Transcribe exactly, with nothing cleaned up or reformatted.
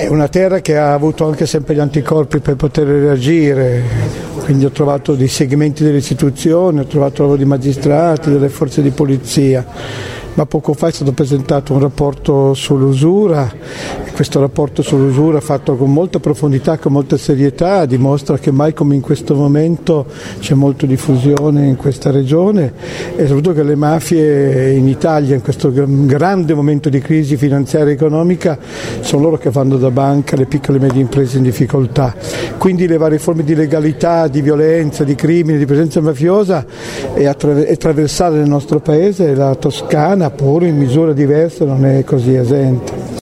È una terra che ha avuto anche sempre gli anticorpi per poter reagire, quindi ho trovato dei segmenti delle istituzioni, ho trovato lavoro di magistrati, delle forze di polizia. Ma poco fa è stato presentato un rapporto sull'usura e questo rapporto sull'usura, fatto con molta profondità, con molta serietà, dimostra che mai come in questo momento c'è molta diffusione in questa regione e soprattutto che le mafie in Italia in questo grande momento di crisi finanziaria e economica sono loro che vanno da banca alle piccole e medie imprese in difficoltà. Quindi le varie forme di legalità, di violenza, di crimine, di presenza mafiosa e attraversare il nostro paese, la Toscana, pur in misura diversa, non è così esente.